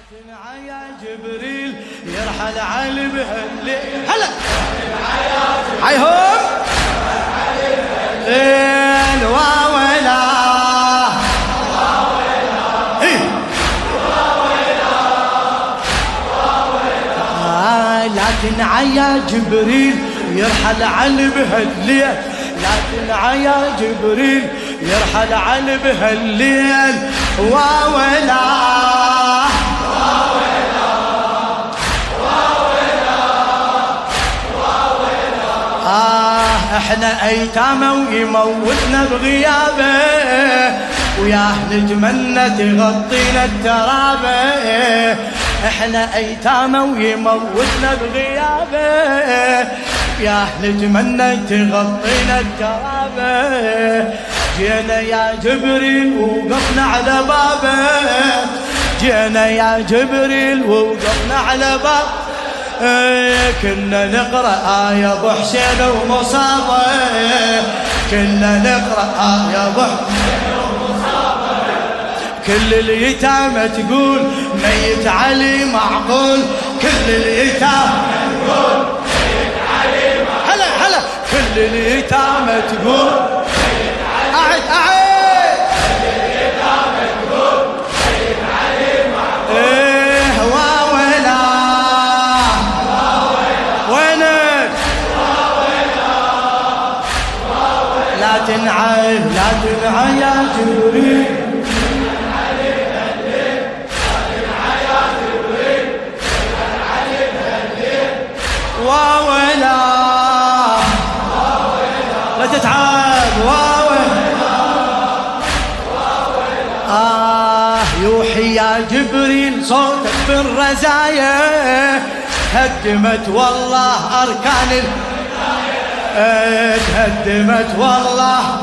يا جبريل يرحل علي بهالليل هلا عيهم الواويلا لكن عيا جبريل يرحل علي بهالليل لكن عيا جبريل يرحل علي بهالليل واويلا احنا ايتامه ويموتنا بغيابه وياه نتمنى تغطينا الترابه احنا ايتامه ويموتنا بغيابه ياه نتمنى تغطينا الترابه جينا يا جبريل ووقفنا على بابه جينا يا جبريل ووقفنا على بابه كنا نقرأ آية أبو حسين ومصابة كنا نقرأ آية أبو حسين ومصابة كل اليتامى تقول ميت علي معقول كل اليتامى تقول ميت علي معقول هلا هلا كل اليتامى تقول ميت علي أعد كل اليتامى تقول ميت علي معقول لا تنعى يا جبريل واويلا لا تتعب واويلا يوحي يا جبريل صوتك بالرزايا هدمت والله أركان تهدمت والله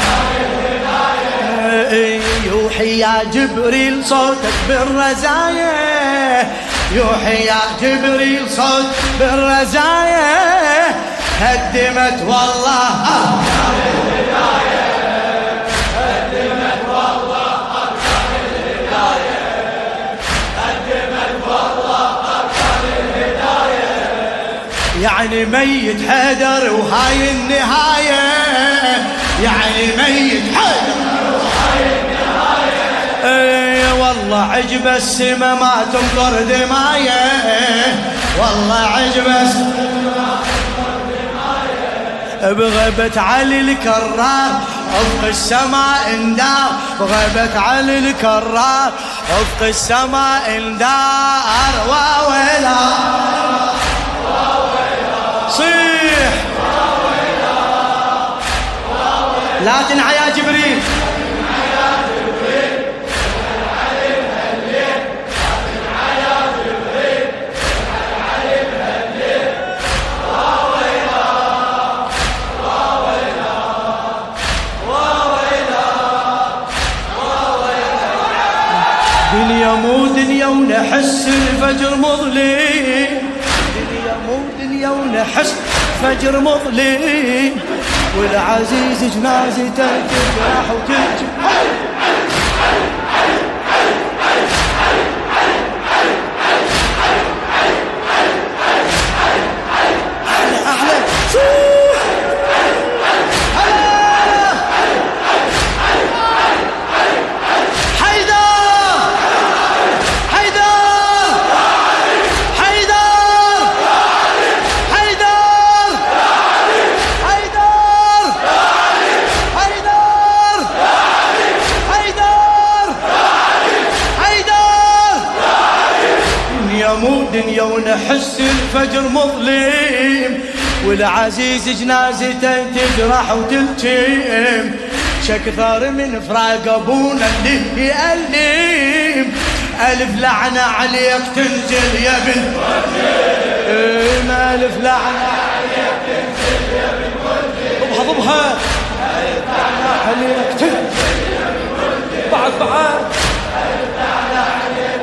يوحي يا جبريل صوتك بالرزايا يوحي يا جبريل صوت بالرزايا هدمت والله أركان الهداية هدمت والله أركان الهداية هدمت والله أركان الهداية يعني ميت حيدر وهاي النهاية يعني ميت حيدر وهاي النهاية والله عجب السما ما تمطر دماية والله عجب السما ما تمطر دماية بغيبة علي الكرار افق السماء اندار بغيبة علي الكرار افق السماء اندار واويلا صيح لا تنعى يا جبريل دنيا مو دنيا ونحس الفجر مظلم دنيا مو دنيا ونحس فجر مظلم والعزيز جنازته تجرح وتجي دنيا ونحس الفجر مظلم والعزيز جنازته تجرح وتلتم شكثر من فراق ابونا اللي يألم ألف لعنة عليك تنزل يا بنت ألف لعنة عليك تنزل يا بنت ضبها ضبها ألف لعنة عليك تنزل يا بنت بعد ألف لعنة عليك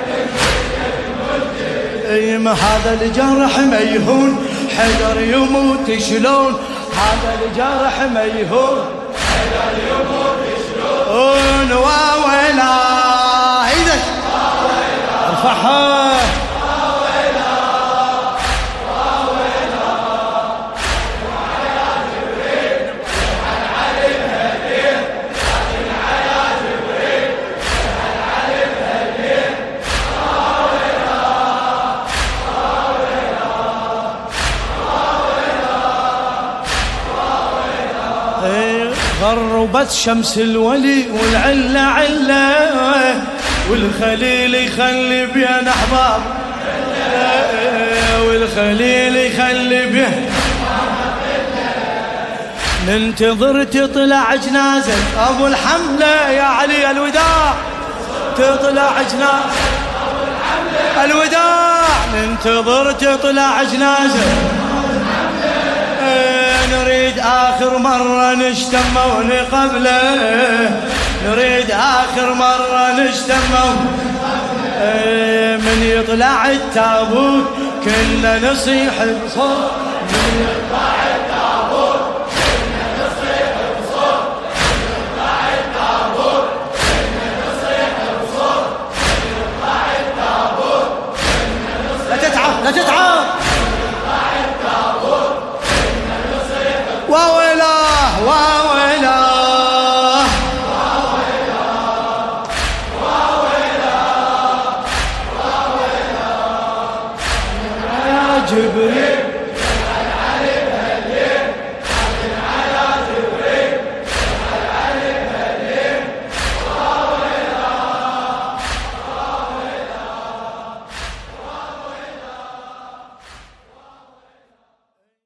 ما هذا الجرح ما يهون حيدر يموت شلون هذا الجرح ما يهون حيدر يموت شلون واويلا ايدك ارفعها غربت شمس الولي والعلة علة، والخليل يخلي بين أحباب، والخليل يخلي بين ننتظر تطلع جنازة أبو الحملة يا علي الوداع، تطلع جنازة أبو الحملة الوداع، ننتظر تطلع جنازة نريد آخر مرة نشتم ونقبله، نريد آخر مرة نشتم من يطلع التابوت كنا نصيح بصوت، من يطلع التابوت كنا نصيح بصوت، من يطلع التابوت كنا نصيح بصوت، من يطلع التابوت كنا نصيح. لا تتعب لا تتعب. وويلاه وويلاه وويلاه وويلاه يا جبريل